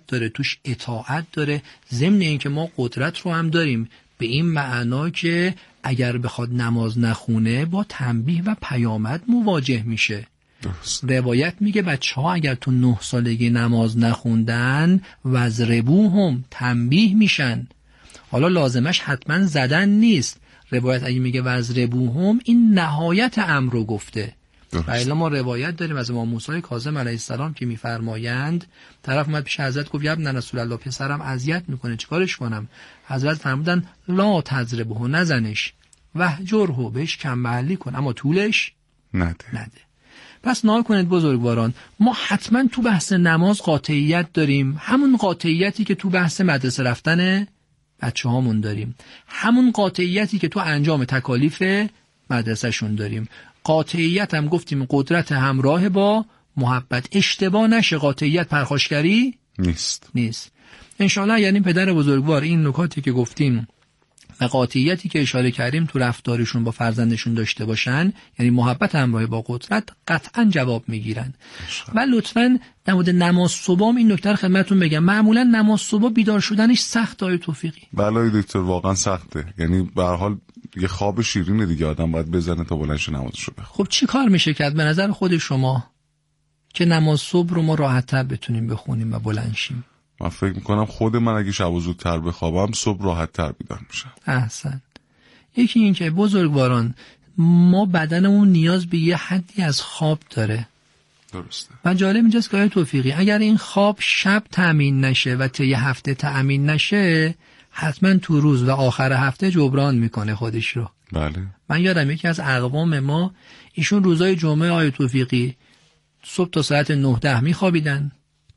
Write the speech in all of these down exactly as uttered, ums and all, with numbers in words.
داره، توش اطاعت داره، ضمن اینکه ما قدرت رو هم داریم به این معنا که اگر بخواد نماز نخونه با تنبیه و پیامد مواجه میشه. درست. روایت میگه بچه ها اگر تو نه سالگی نماز نخوندن وضربوهم تنبیه میشن. حالا لازمش حتما زدن نیست. روایت اگه میگه وضربوهم این نهایت امر رو گفته. بله ما روایت داریم از امام موسی کاظم علیه السلام که میفرمایند طرف اومد پیش حضرت گفت ابن رسول الله پسرم اذیت میکنه چیکارش کنم؟ حضرت فرمودن لا تضربه نزنش وهجره بهش کم محلی کن اما طولش نده. نده. پس نگاه کنید بزرگواران ما حتما تو بحث نماز قاطعیت داریم، همون قاطعیتی که تو بحث مدرسه رفتن بچه هامون داریم، همون قاطعیتی که تو انجام تکالیف مدرسه شون داریم. قاطعیت هم گفتیم قدرت همراه با محبت. اشتباه نشه قاطعیت پرخاشگری نیست نیست. انشاءالله یعنی پدر بزرگوار این نکاتی که گفتیم و قاطعیتی که اشاره کردیم تو رفتارشون با فرزندشون داشته باشن، یعنی محبت همراه با قدرت، قطعا جواب میگیرن. و لطفاً در مورد نماز صبح این نکته رو خدمتتون بگم، معمولا نماز صبح بیدار شدنش سخت آیه توفیقی. بله دکتر واقعا سخته، یعنی به هر حال یه خواب شیرینه دیگه، آدم باید بزنه تا بلندش نمازشو بخونه. خب چی کار میشه کرد به نظر خود شما که نماز صبح رو ما راحت‌تر بتونیم بخونیم و بلند شیم؟ من فکر میکنم خود من اگه شب زودتر بخوابم صبح راحت‌تر بیدار میشم. احسن. یکی این که بزرگواران ما بدنمون نیاز به یه حدی از خواب داره. درسته. و جالب اینجاست که آیه توفیقی اگر این خواب شب تأمین نشه و طی هفته تأمین نشه حتما تو روز و آخر هفته جبران میکنه خودش رو. بله. من یادم یکی از اقوام ما ایشون روزای جمعه آیه توفیقی صبح تا ساعت نه ده میخوابیدن،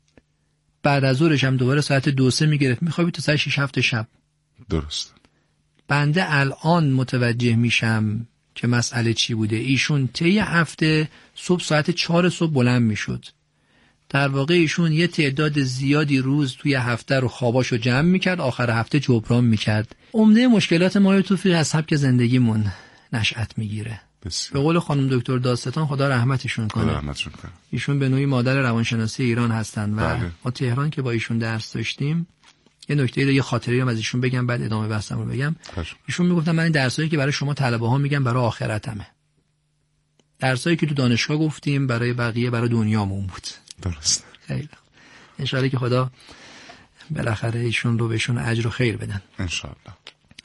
بعد از ظهرش هم دوباره ساعت دو سه میگرفت میخوابید تا ساعت شش هفت شب. درست. بنده الان متوجه میشم که مسئله چی بوده. ایشون طی هفته صبح ساعت چهار صبح بلند میشد. در واقع ایشون یه تعداد زیادی روز توی هفته رو خواباشو جمع میکرد، آخر هفته جبران میکرد. عمده مشکلات ما توفیق از سبک زندگیمون نشأت میگیره. بسیار. به قول خانم دکتر داستان خدا رحمتشون کنه. خدا رحمتشون کنه. ایشون به نوعی مادر روانشناسی ایران هستن و بله. ما تهران که با ایشون درس داشتیم یه نکته رو یه خاطری هم از ایشون بگم بعد ادامه بحثم رو بگم. خشم. ایشون میگفتن من این درسایی که برای شما طلبه ها میگم برای آخرتمه. درسایی که تو دانشگاه گفتیم برای بقیه برای دنیامون بود. درست. خیلی ان شاءالله که خدا بالاخره ایشون رو بهشون اجر و خیر بدن ان شاءالله.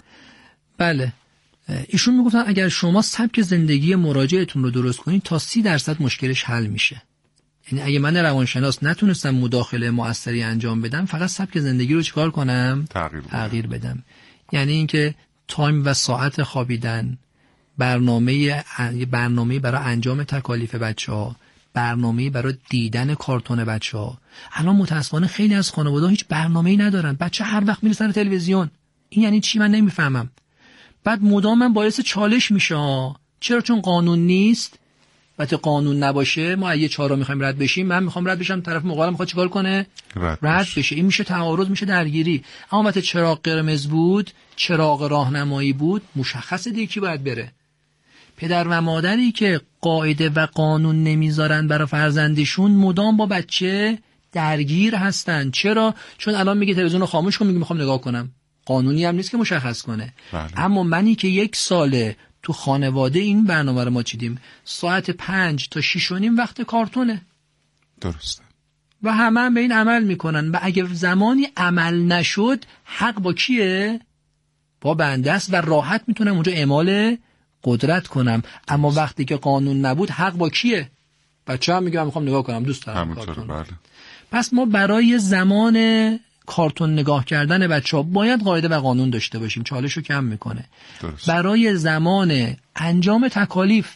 بله. ایشون میگفتن اگر شما سبک زندگی مراجعتون رو درست کنید تا سی درصد مشکلش حل میشه. یعنی اگه من روانشناس نتونستم مداخله مؤثری انجام بدم، فقط سبک زندگی رو چیکار کنم؟ تغییر بدم. تغییر بدم. یعنی اینکه تایم و ساعت خوابیدن، برنامه برنامه برای انجام تکالیف بچه‌ها، برنامه برای دیدن کارتون بچه‌ها. الان متأسفانه خیلی از خانواده‌ها هیچ برنامه‌ای ندارن. بچه هر وقت میره سر تلویزیون. این یعنی چی من نمیفهمم. بعد مدام باعث چالش میشه. چرا؟ چون قانون نیست. وقتی قانون نباشه ما اگه چهارا میخوایم رد بشیم، من میخوام رد بشم، طرف مقابل میخواد چیکار کنه؟ رد, رد بشه. بشه. این میشه تعارض، میشه درگیری. اما وقتی چراغ قرمز بود، چراغ راهنمایی بود، مشخصه دیگه کی باید بره. پدر و مادری که قاعده و قانون نمیذارن برای فرزندشون مدام با بچه درگیر هستن. چرا؟ چون الان میگه تلویزیون رو خاموش کن، میگه میخوام نگاه کنم. قانونی هم نیست که مشخص کنه. بله. اما منی که یک ساله تو خانواده این برنامه رو ما چیدیم، ساعت پنج تا شیش و نیم وقت کارتونه. درسته. و همه هم به این عمل میکنن و اگر زمانی عمل نشد حق با کیه؟ با بنده است و راحت میتونم اونجا اعمال قدرت کنم. اما وقتی که قانون نبود حق با کیه؟ بچه هم میگه من میخوام نگاه کنم، دوست دارم کارتون. بله. پس ما برای زمان کارتون نگاه کردن بچه‌ها باید قاعده و قانون داشته باشیم، چالشو کم میکنه. درست. برای زمان انجام تکالیف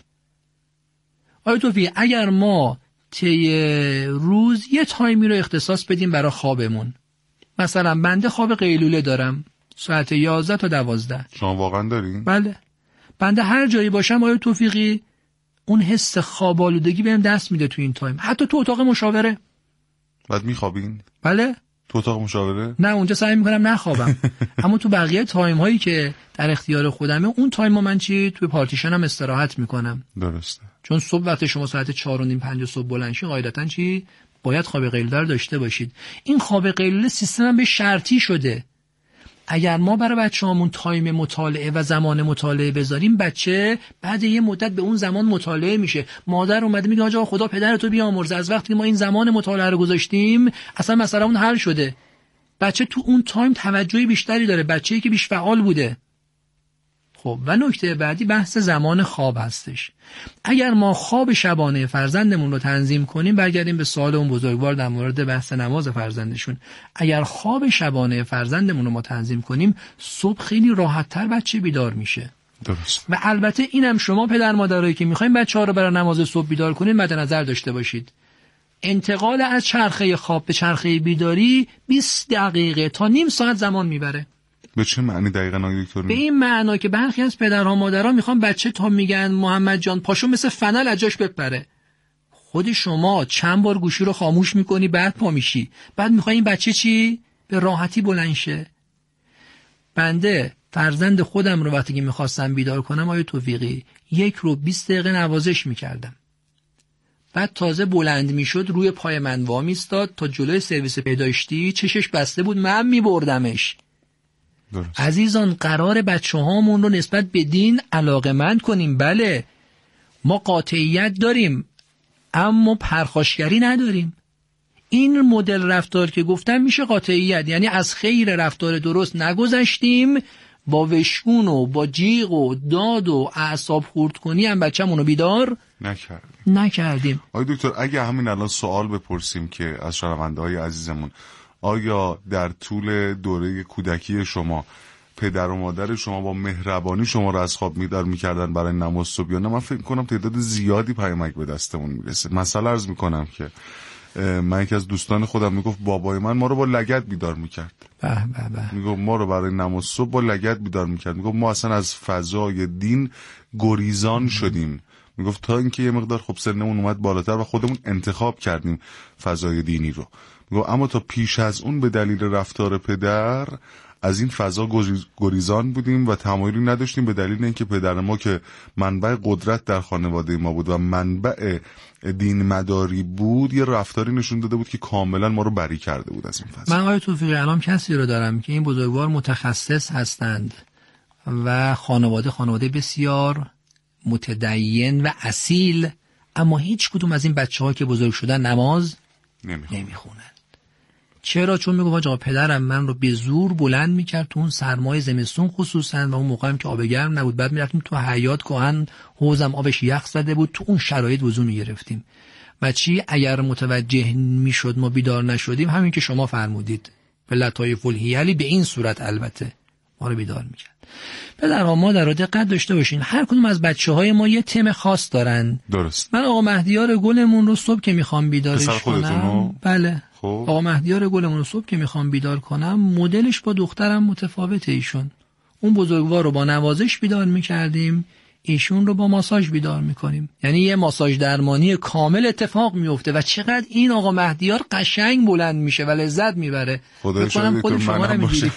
آیا توفیق اگر ما طی روز یه تایمی رو اختصاص بدیم برای خوابمون، مثلا بنده خواب قیلوله دارم ساعت یازده تا دوازده. شما واقعا دارین؟ بله. بنده هر جایی باشم آیا توفیقی اون حس خواب آلودگی بهم دست میده تو این تایم، حتی تو اتاق مشاوره. بعد میخوابین؟ بله. تو اتاق مشاوره؟ نه اونجا سعی میکنم نخوابم. اما تو بقیه تایم هایی که در اختیار خودمه اون تایم ها من چی توی پارتیشنم استراحت میکنم. درسته. چون صبح وقت شما ساعت چهار و نیم پنج صبح بلند شی قاعدتاً چی باید خواب قیلوله رو داشته باشید. این خواب قیلوله سیستم به شرطی شده. اگر ما برای بچه‌هامون تایم مطالعه و زمان مطالعه بذاریم، بچه بعد یه مدت به اون زمان مطالعه میشه. مادر اومده میگه آقا خدا پدرتو بیامرزه، از وقتی ما این زمان مطالعه رو گذاشتیم اصلا مسئله اون حل شده. بچه تو اون تایم توجه بیشتری داره، بچه‌ای که بیش فعال بوده. خب و نکته بعدی بحث زمان خواب هستش. اگر ما خواب شبانه فرزندمون رو تنظیم کنیم، برگردیم به سوال اون بزرگوار در مورد بحث نماز فرزندشون. اگر خواب شبانه فرزندمون رو ما تنظیم کنیم، صبح خیلی راحت‌تر بچه بیدار میشه. درست. و البته اینم شما پدر مادرایی که میخواین بچه‌ها رو برای نماز صبح بیدار کنین مد نظر داشته باشید. انتقال از چرخه خواب به چرخه بیداری بیست دقیقه تا نیم ساعت زمان میبره. به چه معنی دقیقاً آقای دکتر؟ به این معنا که برخی از پدرها مادرها میخوان بچه تا میگن محمد جان پاشو مثل فنل از جاش بپره. خود شما چند بار گوشی رو خاموش میکنی بعد پا میشی، بعد میخوای این بچه چی؟ به راحتی بلند شه. بنده فرزند خودم رو وقتی که میخواستم بیدار کنم آیه توفیقی، یک رو بیست دقیقه نوازش میکردم، بعد تازه بلند میشد روی پای من وا میستاد تا جلوی سرویس پیداشتی چشش بسته بود من میبردمش. درست. عزیزان قرار بچه هامون رو نسبت به دین علاقه‌مند کنیم. بله ما قاطعیت داریم اما پرخاشگری نداریم. این مدل رفتار که گفتم میشه قاطعیت، یعنی از خیر رفتار درست نگذشتیم، با وشکون و با جیغ و داد و اعصاب خورد کنی هم بچه‌مون رو بیدار نکردیم. نکردیم. آقای دکتر اگه همین الان سوال بپرسیم که از شنونده‌های عزیزمون، آیا در طول دوره کودکی شما پدر و مادر شما با مهربانی شما رو از خواب بیدار می‌کردن برای نماز صبح یا نه؟ من فکر کنم تعداد زیادی پیامک به دستمون میرسه. مثلا عرض میکنم که من یکی از دوستان خودم میگفت بابای من ما رو با لگد بیدار میکرد. به به به. میگفت ما رو برای نماز صبح با لگد بیدار میکرد. میگفت ما اصلا از فضای دین گریزان شدیم. میگفت تا اینکه یه مقدار خب سنمون اومد بالاتر و خودمون انتخاب کردیم فضای دینی رو. میگفت اما تا پیش از اون به دلیل رفتار پدر از این فضا گریزان بودیم و تمایلی نداشتیم، به دلیل اینکه پدر ما که منبع قدرت در خانواده ما بود و منبع دین مداری بود، یه رفتاری نشون داده بود که کاملا ما رو بری کرده بود از این فضا. من آقای توفیقی الان کسی رو دارم که این بزرگوار متخصص هستند و خانواده خانواده بسیار متدین و اصیل، اما هیچ کدوم از این بچه‌ها که بزرگ شدن نماز نمیخونن. چرا؟ چون میگم آقا پدرم من رو به زور بلند میکرد تو اون سرمای زمستون خصوصا و اون موقع هم که آب گرم نبود، بعد میرفتیم تو حیاط کهن حوضم آبش یخ زده بود، تو اون شرایط وضو میگرفتیم و چی اگر متوجه میشد ما بیدار نشدیم، همین که شما فرمودید به لطایف الحیلی به این صورت البته ما رو بیدار میکرد. پدرها مادر رو دقت داشته باشین، هر کدوم از بچه‌های ما یه تم خاص دارن. درست. من آقا مهدیار گلمون رو صبح که میخوام بیدارش کنم، بله خب. آقا مهدیار گلمون رو صبح که میخوام بیدار کنم مدلش با دخترم متفاوته. ایشون اون بزرگوار رو با نوازش بیدار میکردیم، ایشون رو با ماساژ بیدار میکنیم، یعنی یه ماساژ درمانی کامل اتفاق میفته و چقدر این آقا مهدیار قشنگ بلند میشه و لذت میبره. فکر کنم خود شما رو میگیری.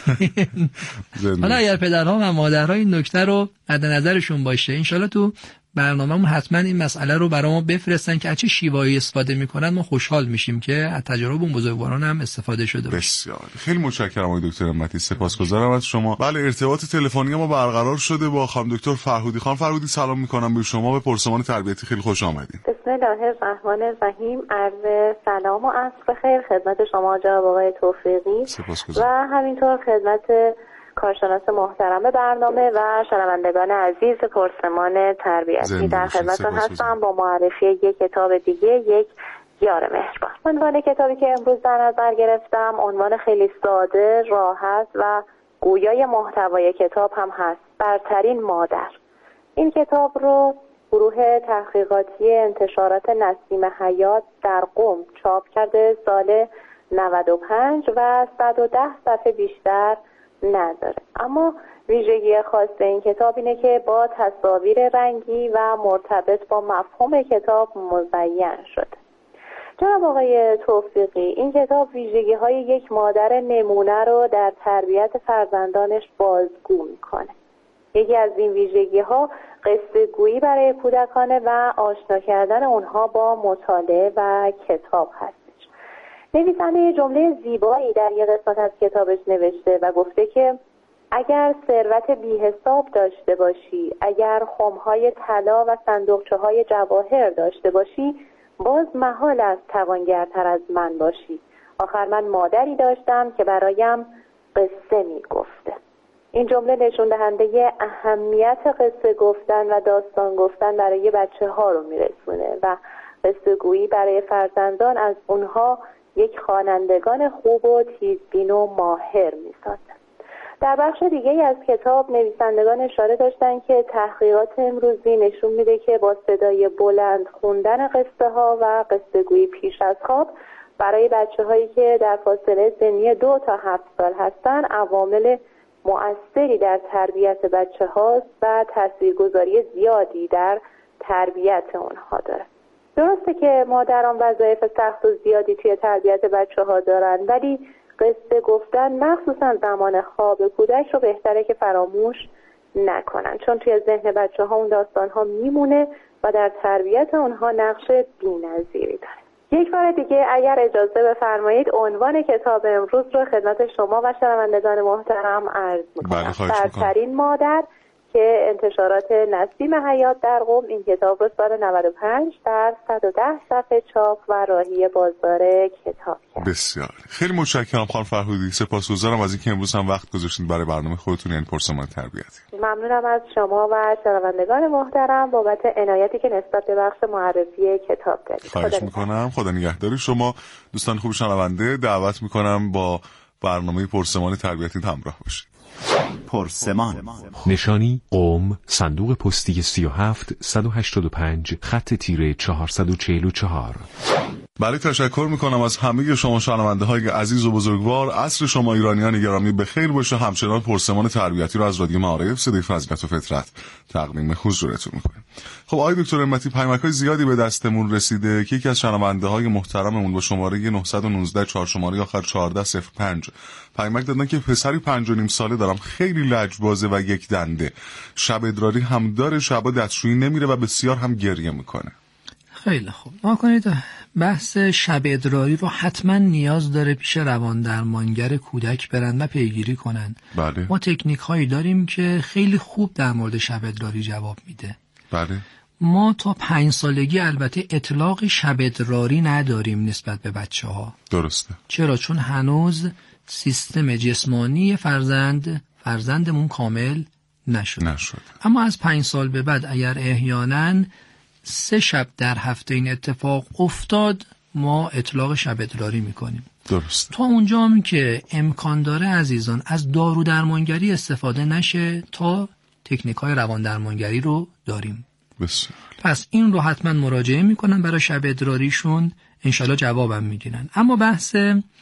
حالا اگر پدرها و مادرها این نکته رو مد نظرشون باشه، انشالله تو برنامه‌مون حتما این مسئله رو برای ما بفرستن که چه شیوایی استفاده میکنن، ما خوشحال میشیم که از تجارب اون بزرگواران هم استفاده شده باشه. بسیار خیلی متشکرم آقای دکتر همتی، سپاسگزارم از شما. بله ارتباط تلفنی ما برقرار شده با خانم دکتر فرهودی. خانم فرهودی سلام میکنم به شما، به پرسمان تربیتی خیلی خوش آمدید. بسم الله الرحمن الرحیم. عرض سلام و عصر خیر خدمت شما جناب آقای توفیقی و همینطور خدمت کارشناس محترم برنامه و شنوندگان عزیز پرسمان تربیتی. در خدمتتون هستم با معرفی یک کتاب دیگه، یک یار مهربان. عنوان کتابی که امروز در نظر گرفتم عنوان خیلی ساده، راحت و گویای محتوای کتاب هم هست: برترین مادر. این کتاب رو گروه تحقیقاتی انتشارات نسیم حیات در قم چاپ کرده، سال نود و پنج و صد و ده صفحه بیشتر نداره. اما ویژگی خاص این کتاب اینه که با تصاویر رنگی و مرتبط با مفهوم کتاب مزین شده. جناب آقای توفیقی، این کتاب ویژگی های یک مادر نمونه رو در تربیت فرزندانش بازگو میکنه. یکی از این ویژگی ها قصه گویی برای کودکانه و آشنا کردن اونها با مطالعه و کتاب هستش. نویسنده یه جمله زیبایی در یه قسمت از کتابش نوشته و گفته که اگر ثروت بی حساب داشته باشی، اگر خمهای طلا و صندوقچه های جواهر داشته باشی، باز محال است توانگرتر از من باشی. آخر من مادری داشتم که برایم قصه می گفته. این جمله نشون دهنده اهمیت قصه گفتن و داستان گفتن برای بچه ها رو می رسونه و قصه گویی برای فرزندان از اونها یک خوانندگان خوب و تیزبین و ماهر می سازه. در بخش دیگه از کتاب نویسندگان اشاره داشتن که تحقیقات امروزی نشون میده که با صدای بلند خوندن قصه ها و قصه گویی پیش از خواب برای بچه هایی که در فاصله سنی دو تا هفت سال هستن عوامل مؤثری در تربیت بچه هاست و تاثیرگذاری زیادی در تربیت اونها داره. درسته که مادران وظایف سخت و زیادی توی تربیت بچه ها دارن، ولی قصه گفتن مخصوصا زمان خواب کودک رو بهتره که فراموش نکنن، چون توی ذهن بچه ها اون داستان ها میمونه و در تربیت اونها نقش بی‌نظیری داره. یک بار دیگه اگر اجازه بفرمایید عنوان کتاب امروز رو خدمت شما و شنوندگان محترم عرض میکنم. برترین مادر که انتشارات نسیم حیات در قم این کتاب رو سال نود و پنج در صد و ده صفحه چاپ و راهی بازار کتاب کرد. بسیار خیلی متشکرم خانم فرهودی، سپاسگزارم از اینکه امروز هم وقت گذاشتین برای برنامه خودتون، این پرسمان تربیتی. ممنونم از شما و شنوندگان محترم بابت عنایتی که نسبت به بخش معرفی کتاب دارید. خواهش میکنم. خدا نگهداری شما. دوستان خوب شنونده دعوت میکنم با برنامه پرسمان تربیتی همراه باشید. پرسمان نشانی قم، صندوق پستی سی و هفت صد و هشتاد و پنج خط تیره چهارصد و چهل و چهار. بله، تشکر میکنم از همه شما شنونده های عزیز و بزرگوار. عصر شما ایرانیان گرامی بخیر باشه. همچنان پرسمان تربیتی رو از رادیو معارف صدای فضیلت و فطرت تقدیم حضورتون میکنیم. خب آقای دکتر همتی، پیامک‌های زیادی به دستمون رسیده که یکی از شنونده های محترممون با شماره نه یک نه چهار شماره آخر چهارده صفر پنج پیامک دادن که پسری پنج و نیم ساله دارم، خیلی لجبازه و یک دنده، شب ادراری هم داره، شبا دستشویی نمیره و بسیار هم گریه میکنه. خیلی خوب، ما کنید بحث شب ادراری رو حتما نیاز داره پیش روان درمانگر کودک برن و پیگیری کنن. بله. ما تکنیک هایی داریم که خیلی خوب در مورد شب ادراری جواب میده. بله. ما تا پنج سالگی البته اطلاق شب ادراری نداریم نسبت به بچه ها. درسته. چرا؟ چون هنوز سیستم جسمانی فرزند فرزندمون کامل نشد. نشد. اما از پنج سال به بعد اگر احیانا سه شب در هفته این اتفاق افتاد، ما اطلاق شب ادراری میکنیم. درست. تا اونجا هم که امکان داره عزیزان از دارو درمانگری استفاده نشه، تا تکنیک های روان درمانگری رو داریم. بسیار. پس این رو حتما مراجعه میکنن برای شب ادراریشون، انشالله جوابم میگیرن. اما بحث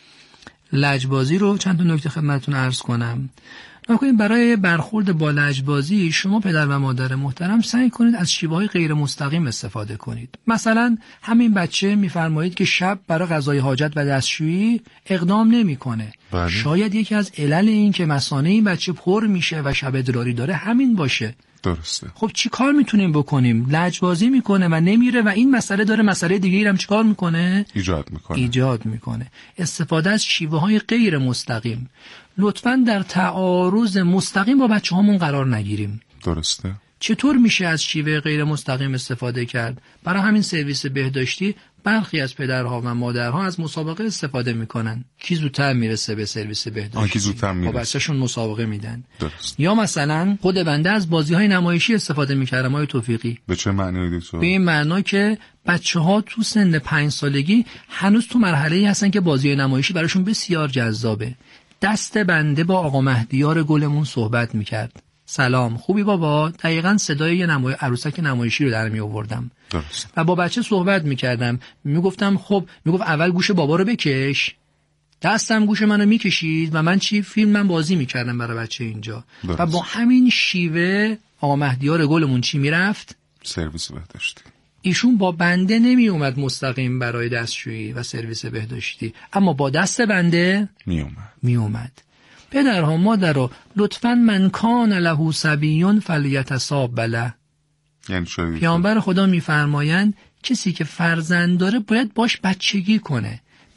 لجبازی رو چند تا نکته خدمتتون عرض کنم. نکنید برای برخورد با لجبازی شما پدر و مادر محترم سعی کنید از شیوه‌های غیر مستقیم استفاده کنید. مثلا همین بچه میفرمایید که شب برای قضای حاجت و دستشویی اقدام نمیکنه. بله. شاید یکی از علل این که مثانه این بچه پر میشه و شب ادراری داره همین باشه. درسته. خب چی کار میتونیم بکنیم؟ لجبازی میکنه و نمیره و این مسئله داره مسئله دیگه هم چی کار میکنه؟ ایجاد میکنه. ایجاد میکنه. استفاده از شیوه های غیر مستقیم. لطفاً در تعارض مستقیم با بچه هامون قرار نگیریم. درسته. چطور میشه از شیوه غیر مستقیم استفاده کرد؟ برای همین سرویس بهداشتی برخی از پدرها و مادرها از مسابقه استفاده میکنن. کی زودتر میرسه به سرویس بهداشتی؟ آن کی زودتر میرسه. با بچه‌شون مسابقه میدن. درست. یا مثلا خود بنده از بازی‌های نمایشی استفاده میکردم آقای توفیقی. به چه معنی دکتر؟ به این معنا که بچه‌ها تو سن پنج سالگی هنوز تو مرحله‌ای هستن که بازی‌های نمایشی براشون بسیار جذابه. دست بنده با آقا مهدیار گلمون صحبت میکرد. سلام، خوبی بابا؟ دقیقاً صدای یه نمای عروسک نمایشی رو در می آوردم. درست. و با بچه صحبت میکردم، میگفتم خب، میگفت اول گوش بابا رو بکش، دستم گوش منو میکشید و من چی فیلم من بازی میکردم برای بچه اینجا. درست. و با همین شیوه آقا مهدیار گلمون چی میرفت؟ سرویس بهداشتی. ایشون با بنده نمی اومد مستقیم برای دستشویی و سرویس بهداشتی، اما با دست بنده می اومد. می اومد. پدرها مادرها لطفاً من کان له صبیون فلیتصاب له. یعنی چی؟ پیامبر خدا میفرمایند کسی که فرزند داره باید باش بچگی کنه،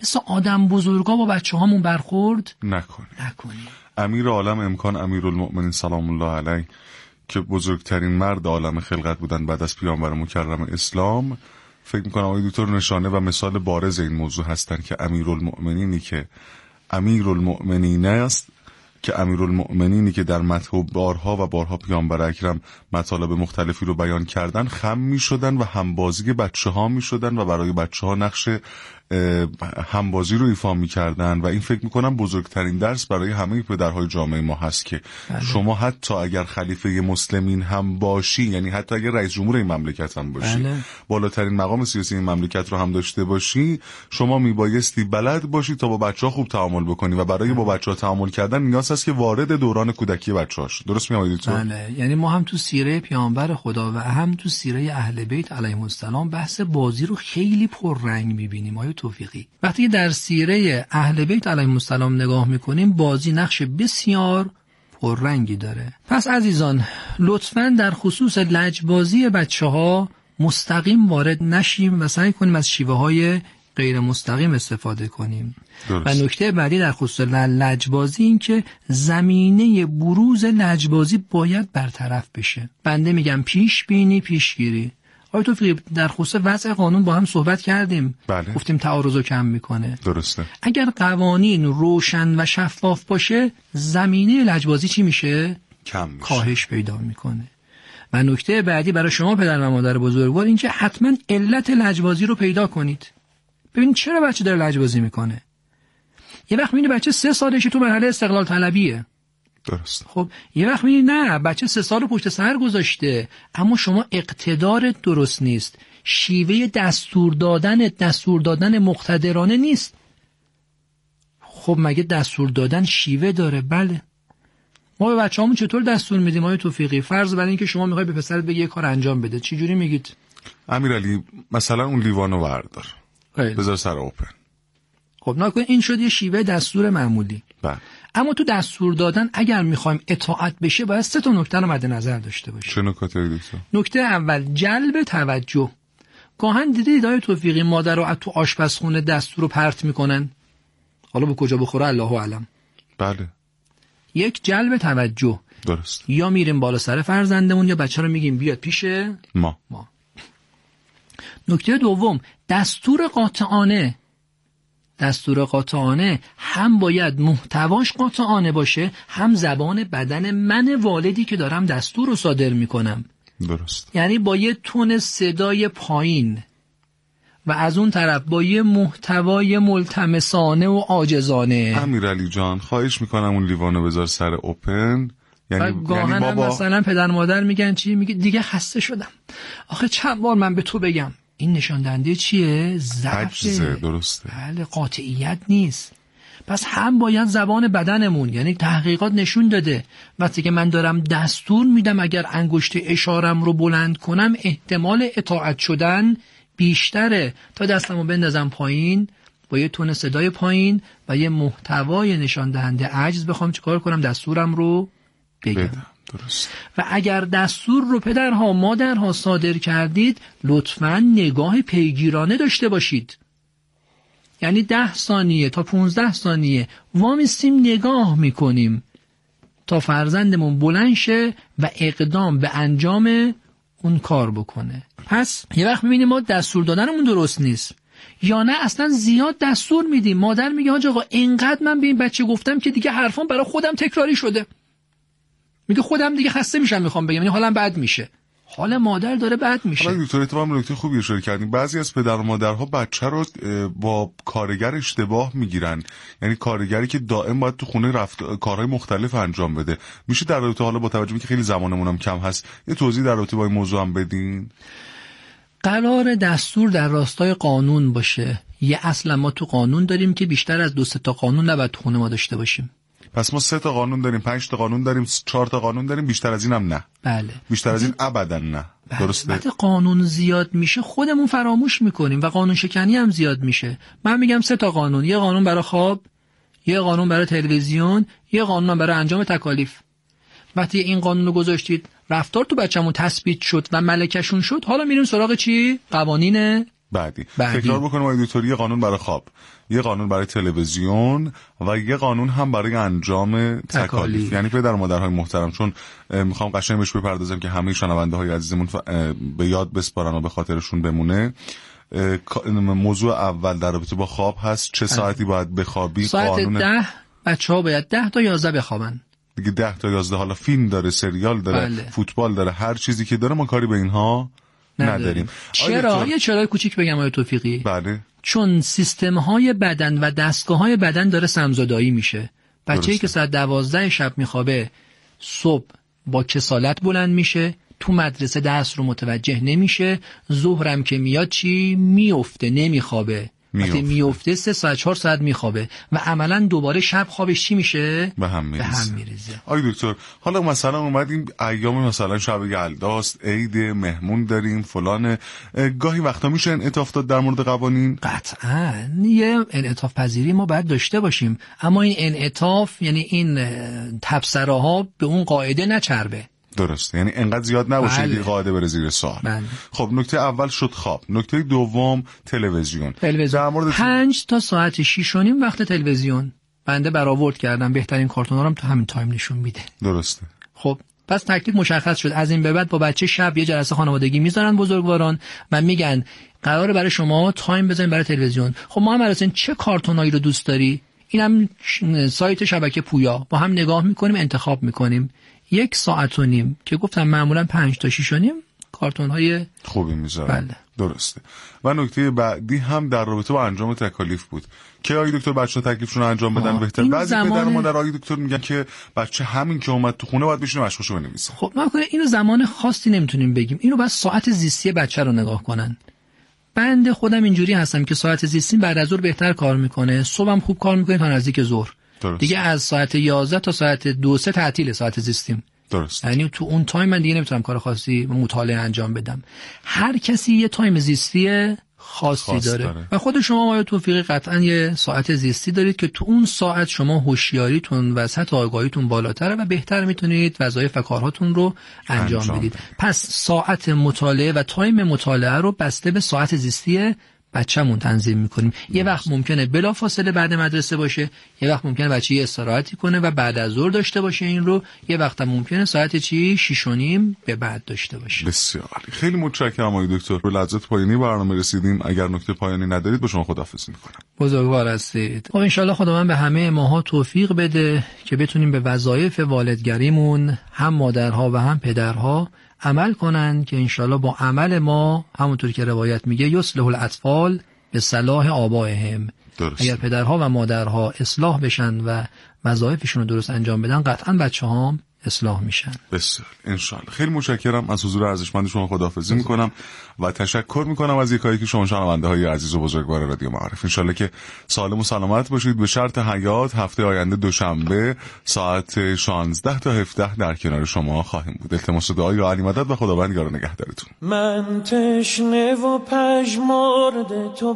مثل آدم بزرگا با بچه هامون برخورد نکنیم نکنیم. امیر عالم امکان امیرالمؤمنین سلام الله علیه که بزرگترین مرد عالم خلقت بودن بعد از پیامبر مکرم اسلام، فکر میکنم آقای دکتر نشانه و مثال بارز این موضوع هستن که امیرالمؤمنینی که امیرالمؤمنین است که امیرالمؤمنینی که در متن بارها و بارها پیامبر اکرم مطالب مختلفی رو بیان کردن خم میشدن و همبازی بچه ها میشدن و برای بچه ها نقش همبازی رو ایفا میکردن و این فکر میکنم بزرگترین درس برای همه پدرهای جامعه ما هست که بله. شما حتی اگر خلیفه مسلمین هم باشی، یعنی حتی اگر رئیس جمهور این مملکت هم باشی بله. بالاترین مقام سیاسی این مملکت رو هم داشته باشی، شما میبایستی بلد باشی تا با بچه ها خوب تعامل بکنی و برای با بچه ها تعامل کردن نیاز هست که وارد دوران کودکی بچه هاش. درست میگم تو؟ بله. یعنی ما هم تو سیره پیامبر خدا و هم تو سیره اهل بیت علیهم السلام بحث بازی رو خیلی پررنگ میبینیم آیه توفیقی. وقتی در سیره اهل بیت علیهم السلام نگاه میکنیم بازی نقش بسیار پررنگی داره. پس عزیزان لطفاً در خصوص لجبازی بچه ها مستقیم وارد نشیم و سعی کنیم از شیوه های غیر مستقیم استفاده کنیم. درست. و نکته بعدی در خصوص لجبازی این که زمینه بروز لجبازی باید برطرف بشه. بنده میگم پیش بینی پیشگیری. آیا توفیقی در خصوص وضع قانون با هم صحبت کردیم؟ بله. گفتیم تعارض رو کم میکنه. درسته. اگر قوانین روشن و شفاف باشه زمینه لجبازی چی میشه؟ کم میشه. کاهش پیدا میکنه. و نکته بعدی برای شما پدر و مادر بزرگوار این که حتما علت لجبازی رو پیدا کنید. ببینید چرا بچه داره لجبازی میکنه. یه وقت میبینی بچه سه سالشه تو مرحله استقلال طلبیه. درست. خب یه وقت میبینی نه بچه سه سال پشت سر گذاشته اما شما اقتدارت درست نیست، شیوه دستور دادن دستور دادن مقتدرانه نیست. خب مگه دستور دادن شیوه داره؟ بله. ما به بچه‌هامون چطور دستور میدیم آقای توفیقی؟ فرض بر این که شما میخوای به پسرت بگی یه کار انجام بده، چه جوری میگید؟ امیرعلی مثلا اون لیوانو وردار بذار سر اوپن. خب نکن این شد یه شیوه دستور معمولی. بله. اما تو دستور دادن اگر میخوایم اطاعت بشه باید سه تا نکته رو مد نظر داشته باشیم. چه نکاتی دکتر؟ نکته اول جلب توجه. گاهن دیدید آقای توفیقی مادر رو تو آشپزخونه دستور رو پرت میکنن، حالا به کجا بخوره الله اعلم. بله. یک جلب توجه. درست. یا میریم بالا سر فرزندمون یا بچه رو میگیم بیاد پیش ما ما. نکته دوم دستور قاطعانه. دستور قاطعانه هم باید محتواش قاطعانه باشه، هم زبان بدن من والدی که دارم دستور رو صادر میکنم. درست. یعنی با یه تون صدای پایین و از اون طرف با یه محتوای ملتمسانه و عاجزانه. امیرعلی جان خواهش میکنم اون لیوانو بذار سر اوپن. یعنی گاهن یعنی بابا مثلا پدر مادر میگن چی؟ میگه دیگه خسته شدم. آخه چند بار من به تو بگم. این نشان دهنده چیه؟ ضعفه. درسته. بله قاطعیت نیست. پس هم باید زبان بدنمون، یعنی تحقیقات نشون داده وقتی که من دارم دستور میدم اگر انگشت اشارم رو بلند کنم احتمال اطاعت شدن بیشتره تا دستمو بندازم پایین با یه تون صدای پایین و یه محتوای نشان دهنده عجز بخوام چیکار کنم دستورم رو بگم. بدم. درست. و اگر دستور رو پدرها مادرها صادر کردید لطفاً نگاه پیگیرانه داشته باشید. یعنی ده ثانیه تا پونزده ثانیه وامیستیم نگاه میکنیم تا فرزندمون بلند شه و اقدام به انجام اون کار بکنه. پس یه وقت میبینیم ما دستور دادنمون درست نیست یا نه اصلا زیاد دستور میدیم. مادر میگه آقا آقا اینقدر من به این بچه گفتم که دیگه حرفام برای خودم تکراری شده. میگه خودم دیگه خسته میشم میخوام بگم، یعنی حالم بد میشه. حال مادر داره بد میشه. حالا دکتر اتفاقا نکته خوبی اشاره کردین. بعضی از پدر و مادرها بچه رو با کارگر اشتباه میگیرن، یعنی کارگری که دائم باید تو خونه رفت کارهای مختلف انجام بده. میشه در رابطه حالا با توجه به که خیلی زمانمون هم کم هست یه توضیح در رابطه با این موضوع هم بدین؟ قرار دستور در راستای قانون باشه. یه اصلا ما تو قانون داریم که بیشتر از دو سه تا قانون نباید تو خونه ما داشته باشیم. پس ما سه تا قانون داریم، پنج تا قانون داریم، چهار تا قانون داریم، بیشتر از این هم نه. بله. بیشتر از این ابدا نه. بله. درسته. وقتی قانون زیاد میشه خودمون فراموش میکنیم و قانون شکنی هم زیاد میشه. من میگم سه تا قانون، یه قانون برای خواب، یه قانون برای تلویزیون، یه قانون برای انجام تکالیف. وقتی این قانون رو گذاشتید رفتار تو بچه‌مون تثبیت شد و ملکشون شد، حالا میریم سراغ چی؟ قوانین بعدی. بعدی. تکرار بکنم آقای دکتر، یه قانون برای خواب، یه قانون برای تلویزیون و یه قانون هم برای انجام تکالیف, تکالیف. یعنی پدر و مادرهای محترم، چون میخوام قشنگ بهش بپردازم که همه شنونده های عزیزمون به یاد بسپارن و به خاطرشون بمونه. موضوع اول در رابطه با خواب هست، چه ساعتی باید بخوابی. ساعت قانون... ده بچه ها باید ده تا یازده بخوابن دیگه. ده تا یازده، حالا فیلم داره، سریال داره، بله. فوتبال داره، هر چیزی که داره ما کاری به اینها نداریم, نداریم. چرا؟ یه چرای کوچیک بگم آقای توفیقی. بله. چون سیستم های بدن و دستگاه های بدن داره سمزدایی میشه. بچه‌ای که ساعت دوازده شب میخوابه صبح با کسالت بلند میشه، تو مدرسه درس رو متوجه نمیشه، ظهرم که میاد چی میفته، نمیخوابه. وقتی میفته سه ساعت چهار ساعت میخوابه و عملا دوباره شب خوابش چی میشه؟ به هم میریزه. به هم میریزه. آی دکتر، حالا مثلا اومدیم ایام مثلا شب یلداست، عید، مهمون داریم، فلان، گاهی وقتا میشه انعطاف داد در مورد قوانین؟ قطعا یه انعطاف پذیری ما باید داشته باشیم، اما این انعطاف یعنی این تبصره‌ها به اون قاعده نچربه. درسته، یعنی انقدر زیاد نباشه بله. که قاعده بره زیر سوال. بله. خب نکته اول شد خواب. نکته دوم تلویزیون. تلویزیون. در مورد پنج تا ساعت شیش و نیم وقت تلویزیون. بنده برآورد کردم بهترین کارتونا رو هم تو همین تایم نشون میده. درسته. خب پس تکلیف مشخص شد. از این به بعد با بچه شب یه جلسه خانوادگی میذارن بزرگواران و میگن قراره برای شما تایم بذاریم برای تلویزیون. خب محمد حسین چه کارتونایی رو دوست داری؟ اینم سایت شبکه پویا با هم نگاه میکنیم، انتخاب میکنیم. یک ساعت و نیم که گفتم معمولا پنج تا شیش و نیم کارتون های خوبی میذارن. بله. درسته. و نکته بعدی هم در رابطه با انجام تکالیف بود که آقای دکتر بچه ها تکلیفشون رو انجام بدن بهتر. بعضی زمان... پدر و مادر آقای دکتر میگن که بچه همین که اومد تو خونه باید بشینه مشقشو بنویسه. خب ما کنه اینو زمان خاصی نمیتونیم بگیم، اینو بس ساعت زیستی بچه رو نگاه کنن. بنده خودم اینجوری هستم که ساعت زیستی بعد از ظهر بهتر کار میکنه، صبحم خوب کار میکنه تا نزدیک ظهر. دیگه از ساعت یازده تا ساعت دو سه تعطیل ساعت زیستیم. درست. یعنی تو اون تایم من دیگه نمیتونم کار خاصی مطالعه انجام بدم. هر کسی یه تایم زیستی خاصی خاص داره. داره و خود شما آقای توفیقی قطعا یه ساعت زیستی دارید که تو اون ساعت شما هوشیاریتون و سطح آگاهیتون بالاتره و بهتر میتونید وظایف و کارهاتون رو انجام, انجام بدید. پس ساعت مطالعه و تایم مطالعه رو بسته به ساعت زیستی بچه‌مون تنظیم میکنیم. یه وقت ممکنه بلافاصله بعد مدرسه باشه، یه وقت ممکنه بچه یه استراحتی کنه و بعد از ظهر داشته باشه این رو، یه وقت هم ممکنه ساعت چی شش و نیم به بعد داشته باشه. بسیار خیلی متشکرم آقای دکتر. به لحظات پایانی برنامه رسیدیم. اگر نکته پایانی ندارید با شما خداحافظی میکنم. بزرگوار هستید. خب ان شاء الله خداوند به همه ماها توفیق بده که بتونیم به وظایف والدگریمون هم مادرها و هم پدرها عمل کنن که انشالله با عمل ما همونطور که روایت میگه یصلح الاطفال به صلاح آبائهم. اگر پدرها و مادرها اصلاح بشن و وظایفشون رو درست انجام بدن قطعا بچه ها اصلاح میشن. بسیار انشالله. خیلی متشکرم از حضور ارزشمند شما، خداحافظی میکنم و تشکر میکنم از یکایی که شما شنونده های عزیز و بزرگوار رادیو معارف. انشالله که سالم و سلامت باشید. به شرط حیات هفته آینده دوشنبه ساعت شانزده تا هفده در کنار شما خواهیم بود. التماس دعای علی مدد و خداوند یار نگهدارتون. من تشنه و پژمرده تو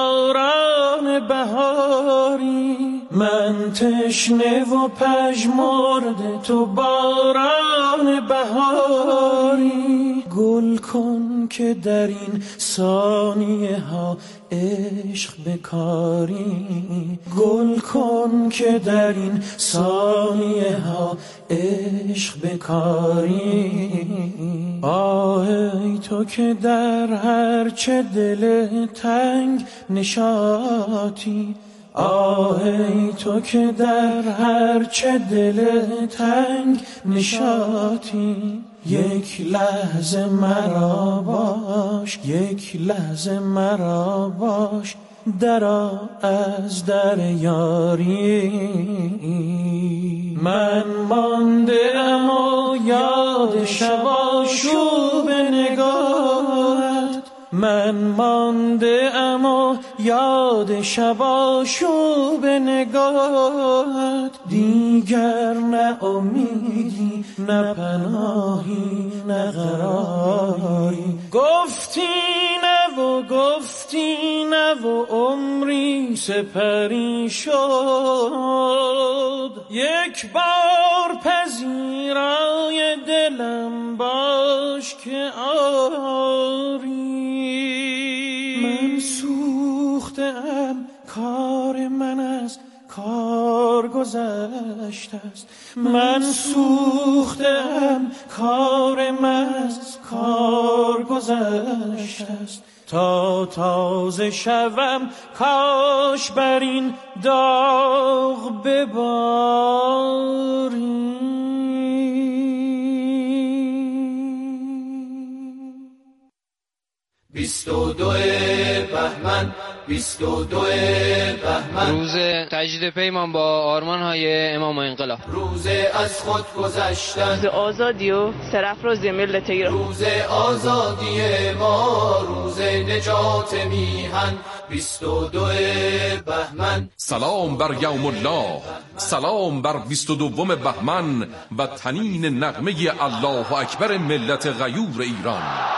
باران بهاری، من تشنه و پژمرده تو باران بهاری، گل کن که در این ثانیه ها عشق بکاری، گل کن که در این ثانیه ها عشق بکاری. آه ای تو که در هر چه دل تنگ نشاطی، آه ای تو که در هر چه دل تنگ نشاطی، یک لحظه مرا باش، یک لحظه مرا باش، درآ از در یاری. من مانده ام و یاد شب آشوب نگاهت، من مانده ام و یاد شب آشوب نگاهت، دیگر نه امیدی نه پناهی نه قراری. گفتی نه و گفتی نه و عمری سپری شد، یک بار پذیرای دلم باش که آری. من سوختم کار گذشته است. من سوختم کارم از کار گذشته است. تا تازه شوم کاش بر این داغ بباری. بیست و دو بهمن، بیست و دو بهمن، روز تجدید پیمان با آرمان‌های امام انقلاب، روز از خود گذشتن، روز آزادی و سرافرازی ملت ایران، روز آزادی ما، روز نجات میهن. بیست و دو بهمن، سلام بر یوم الله، سلام بر بیست و دوم بهمن و تنین نغمه الله اکبر ملت غیور ایران.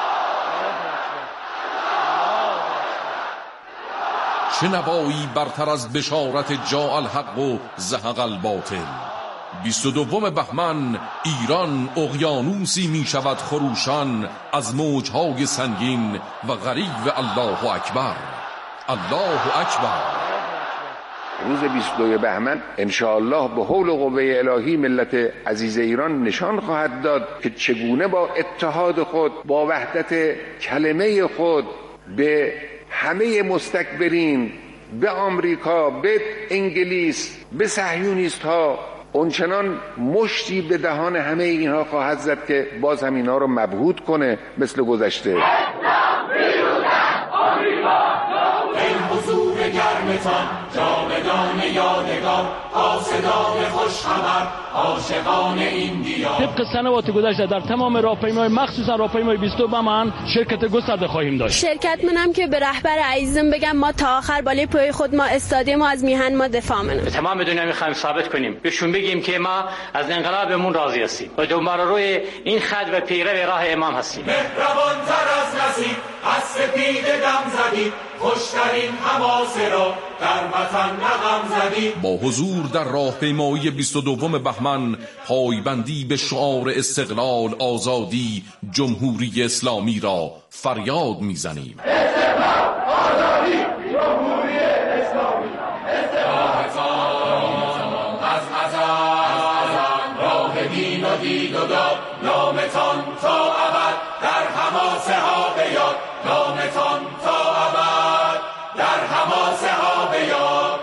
چه نوایی برتر از بشارت جاء الحق و زهق الباطل. بیست و دوم بهمن ایران اقیانوسی می شود خروشان از موجهای سنگین و غریب الله اکبر، الله اکبر. روز بیست و دو بهمن انشاءالله به حول و قوه الهی ملت عزیز ایران نشان خواهد داد که چگونه با اتحاد خود، با وحدت کلمه خود به همه مستکبرین، به آمریکا، به انگلیس، به صهیونیست ها اونچنان مشتی به دهان همه اینها خواهد زد که باز هم اینها رو مبهوت کنه مثل گذشته. این حضور گرمتان جاودان یادگار، قاصدان خوش خبر، عاشقان این دیار. طبق سنوات گذشته در تمام راهپیمایی، مخصوصا راهپیمای بیست و دو بهمن شرکت گسترده خواهیم داشت. شرکت منم که به رهبر عزیزم بگم ما تا آخر بالای پای خود ما استادیم، ما از میهن ما دفاع منیم. به تمام دنیا میخوایم ثابت کنیم، بهشون بگیم که ما از انقلابمون راضی هستیم و دنبال روی این خط و پیرو راه امام هستیم. مهربان تر از نصیب از سپید دم زدید، خوشترین حماسه را در وطن نغم زدید. با حضور در راهپیمایی بیست و دوم بهمن پایبندی به شعار استقلال، آزادی، جمهوری اسلامی را فریاد میزنیم. استقلال، آزادی، جمهوری اسلامی. استقلالتان از ازل، راه دین و دید و داد، نامتان تا ابد در حماسه ها بیاد، نامتان تا ابد در حماسه ها بیاد.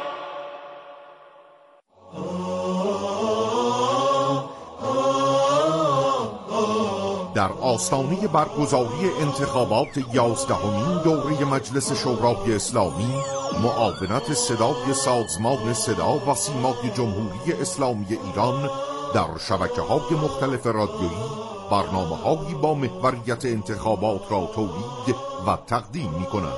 در آستانه برگزاری انتخابات یازدهمین دوره مجلس شورای اسلامی، معاونت صدای سازمان صدا و سیمای جمهوری اسلامی ایران در شبکه‌های مختلف رادیویی برنامه‌هایی با محوریت انتخابات را تولید و تقدیم می‌کند.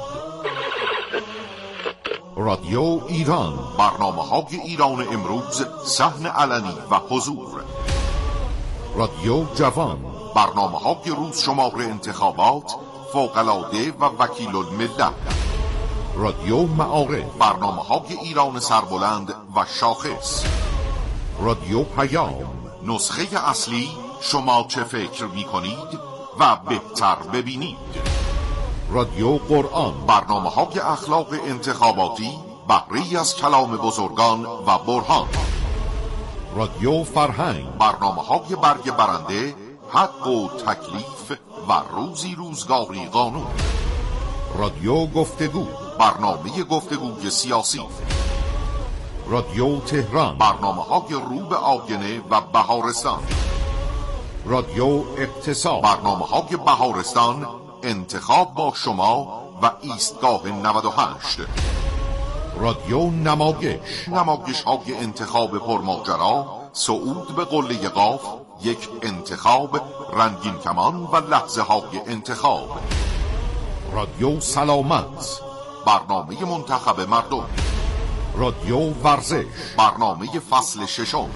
رادیو ایران، برنامه‌های ایران امروز، صحن علنی و حضور. رادیو جوان، برنامه‌های روز شمار انتخابات، فوق‌العاده و وکیل الملت. رادیو معارف، برنامه‌های ایران سربلند و شاخص. رادیو پیام، نسخه اصلی شما چه فکر می‌کنید و بهتر ببینید. رادیو قرآن، برنامه‌های اخلاق انتخاباتی، بهره‌ای از کلام بزرگان و برهان. رادیو فرهنگ، برنامه‌های برگ برنده، حق و تکلیف و روزی روزگاری قانون. رادیو گفتگو، برنامه گفتگوی سیاسی. رادیو تهران، برنامه‌های رو به آینه و بهارستان. رادیو اقتصاد، برنامه‌های بهارستان، انتخاب با شما و ایستگاه نود و هشت. رادیو نمایش، نمایش‌های انتخاب پرماجرا، صعود به قله قاف، یک انتخاب، رنگین کمان و لحظه های انتخاب. رادیو سلامت، برنامه منتخب مردم. رادیو ورزش، برنامه فصل ششم.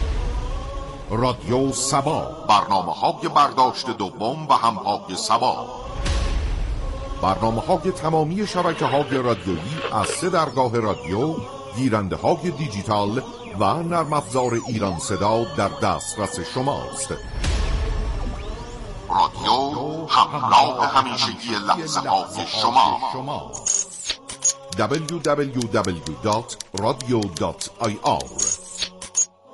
رادیو سبا، برنامه‌های برداشت دوم و همهای سبا. برنامه‌های تمامی شبکه‌های رادیویی از سه درگاه رادیو، گیرنده‌های دیجیتال و نرم افزار ایران صدا در دسترس شماست. رادیو همراه همیشگی لحظه‌های شما. دبلیو دبلیو دبلیو دات رادیو دات آی آر